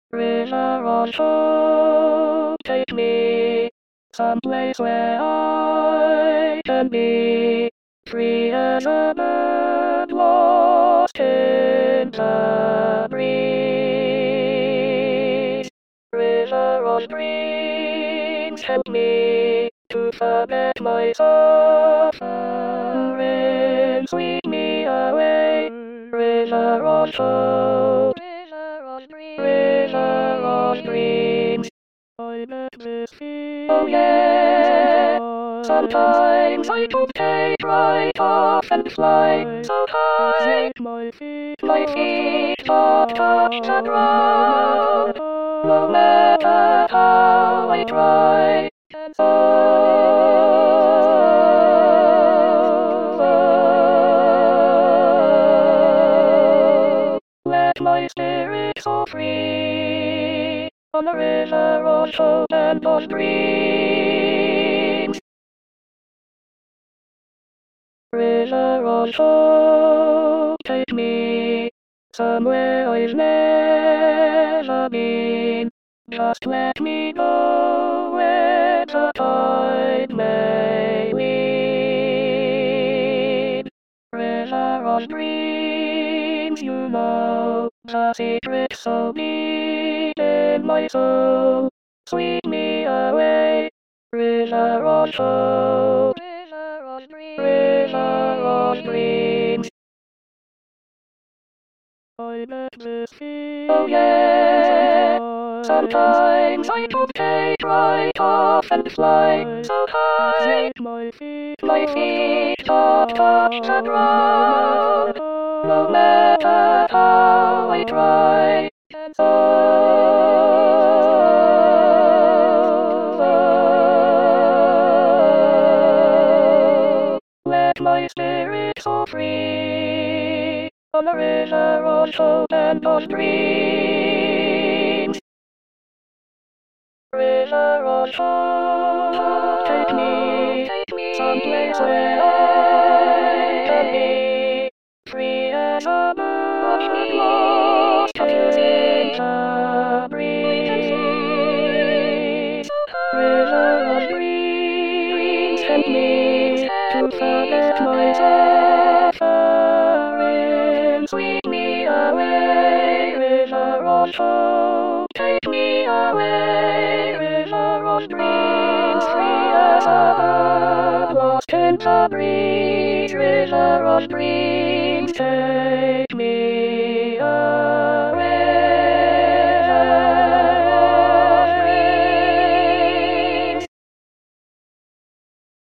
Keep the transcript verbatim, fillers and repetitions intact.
River or shore, take me someplace where I can be free as a bird lost in the breeze. River of dreams, help me to forget my suffering, sweep me away. River of shore, river of dreams. I met this feeling. Oh yeah. Sometimes I could take right off and fly so high. My feet, my feet don't touch the ground. No matter how I try. Oh, let my spirit go free on the river of hope and of dreams. River of hope, take me somewhere I've never been. Just let me go where the tide may lead. River of dreams, you know the secret so deep in my soul. Sweep me away, river of hope, river of dreams. I met this feeling. Oh yeah. Sometimes I could take right off and fly so high. My feet, my feet don't touch the ground. No matter how I try. Oh, let my spirit go free on the river of hope and of dreams. River of hope, take me, take me someplace where I can be free as a bird lost in the breeze. River of dreams, help me to forget my suffering, sweep me away. River of hope, take me away. River of dreams, free as a bird lost in the breeze. River of dreams, take